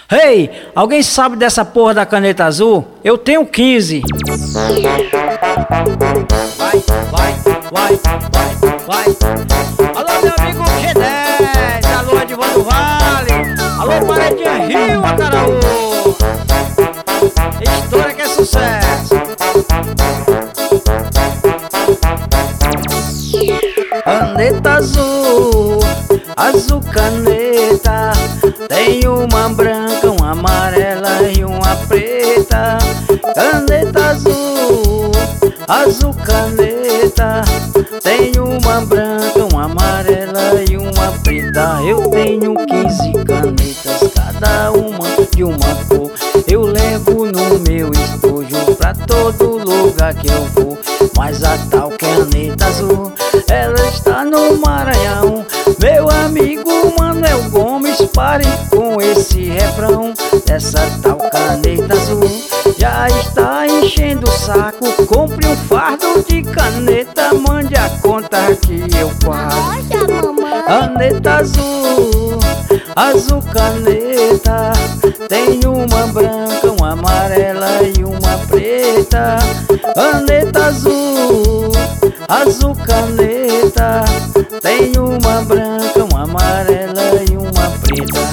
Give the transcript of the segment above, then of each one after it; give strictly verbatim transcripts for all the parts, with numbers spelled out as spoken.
Ei, alguém sabe dessa porra da caneta azul? Eu tenho quinze. Vai, vai, vai, vai, vai. Alô, meu amigo G dez, alô, Edvan do Vale, alô, Paredinha Rio, Acaraú. História que é sucesso. Caneta azul, azul caneta. Tem uma branca, uma amarela e uma preta. Caneta azul, azul caneta. Tem uma branca, uma amarela e uma preta. Eu tenho quinze canetas, cada uma de uma cor. Eu levo no meu estojo pra todo lugar que eu vou. Mas a tal caneta azul, ela está no Maranhão. Meu amigo Manuel Gomes, pare com esse refrão. Essa tal caneta azul já está enchendo o saco. Compre um fardo de caneta, mande a conta que eu pago. Caneta azul, azul caneta. Tem uma branca, uma amarela e uma preta. Caneta azul, azul caneta. Tem uma branca, uma amarela e uma preta.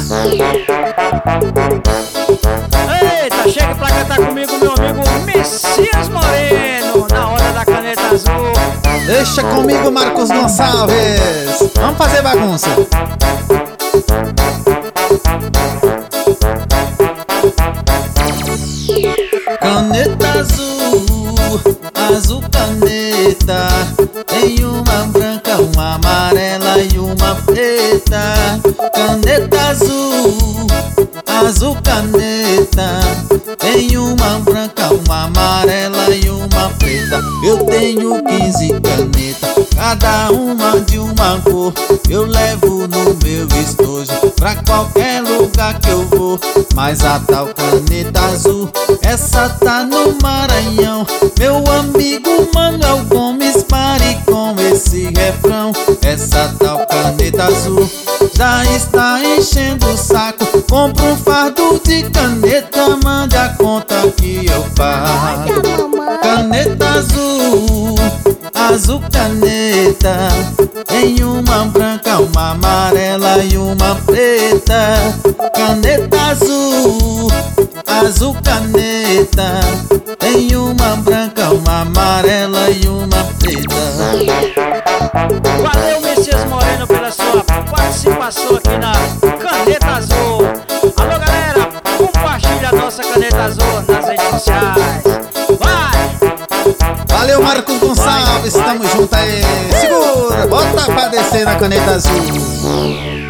Eita, chega pra cantar comigo, meu amigo Messias Moreno, na hora da caneta azul. Deixa comigo, Marcos Gonçalves. Vamos fazer bagunça. Caneta azul, azul caneta. Tem uma branca, uma amarela e uma preta. Caneta azul, azul caneta. Tem uma branca, uma amarela e uma preta. Eu tenho quinze canetas, cada uma de uma cor. Eu levo no meu estojo pra qualquer lugar que eu vou. Mas a tal caneta azul, essa tá no Maranhão. Meu amigo Manuel Gomes, pare com esse refrão. Essa tal caneta azul já está enchendo o saco. Compra um fardo de caneta, mande a conta que eu pago. Caneta azul, azul caneta. Tem uma branca, uma amarela e uma preta. Caneta azul, azul caneta. Tem uma branca, uma amarela e uma preta. Valeu, Messias Moreno, pela sua participação aqui na Caneta Azul. Alô, galera, compartilha a nossa Caneta Azul nas redes sociais. Vai! Valeu, Marcos Gonçalves, tamo junto aí. Segura, bota pra descer na Caneta Azul.